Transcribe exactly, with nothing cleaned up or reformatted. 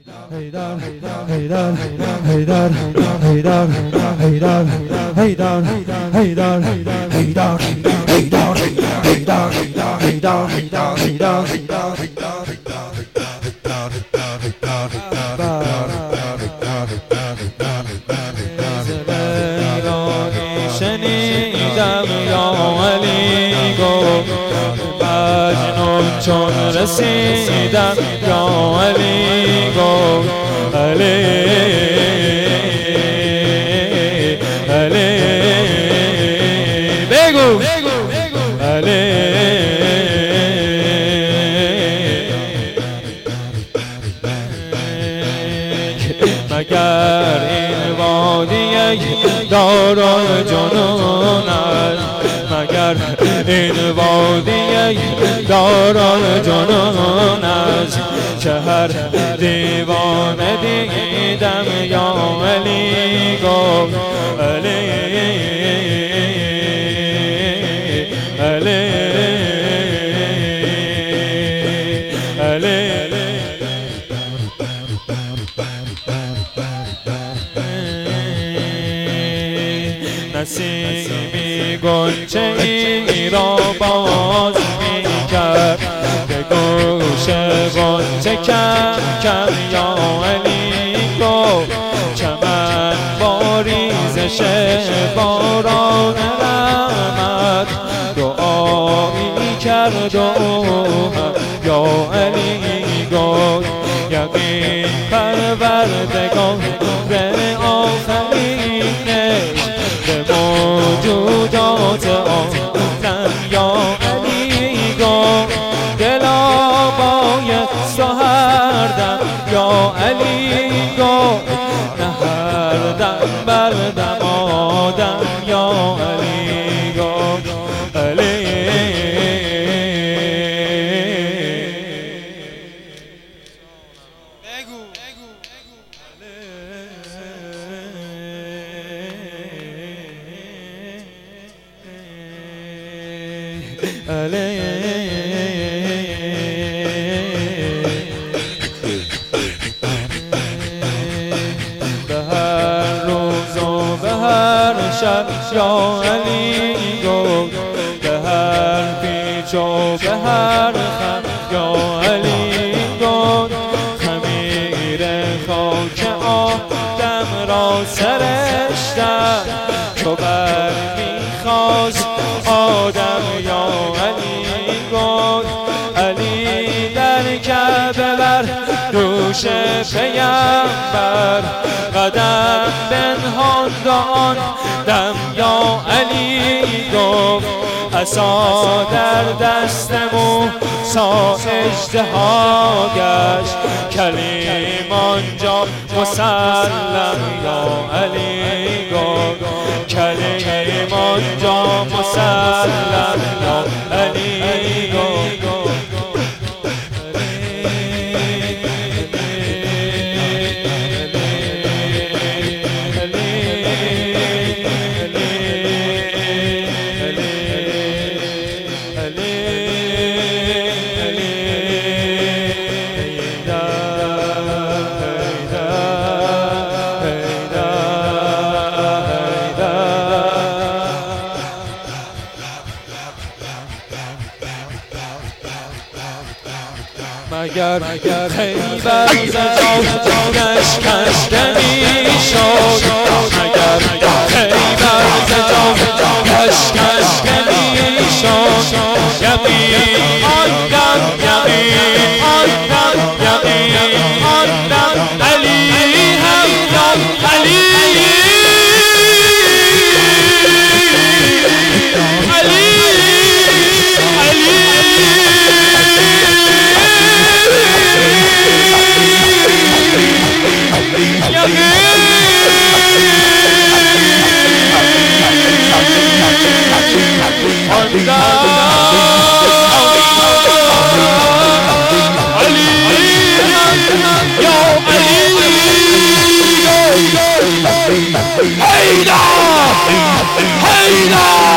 Haydar, Haydar, Haydar, Haydar, Haydar, Haydar, Haydar, Haydar, Haydar, Haydar, Haydar, شنیدم یا علی گفت مجنون چون رسیدم یا علی گفت علی علی بگو علی مگر این وادی دارالجنون است مگر این وادی دارالجنون است که هر دیوانه دیدم یا علی گفت علی علی علی نسیمی گلچه ای را باز می کرد به گوش گلچه کم کم یا علی گفت چمن با ریزش باران رحمت دعایی کرد و یا علی گفت یقین پروردگار به آفرینش به موجودات آدم یا علی گفت دلا بایست و هر دم یا علی گفت نه هر دم بر دم آدم یا علی گفت علی علی به هر روز و به هر شب یا علی گفت به هر پیچ و به هر خم یا علی گفت خمیر خاک آدم را سرش داد چو بر میخواست آدم یا علی گفت علی در کعبه بر دوش پیامبر قدم بنهاد آن دم یا علی گفت عصا در دست موسی اژدها گشت کلیم آنجا مسلم یا علی گفت کلیم آنجا مسلم یا علی گفت مگر خیبر ز جانش کشته میشد مگر خیبر ز جانش کشته میشد یقین آن دم یقین آن دم یقین آن دم علی همدم علی Haydar! Haydar!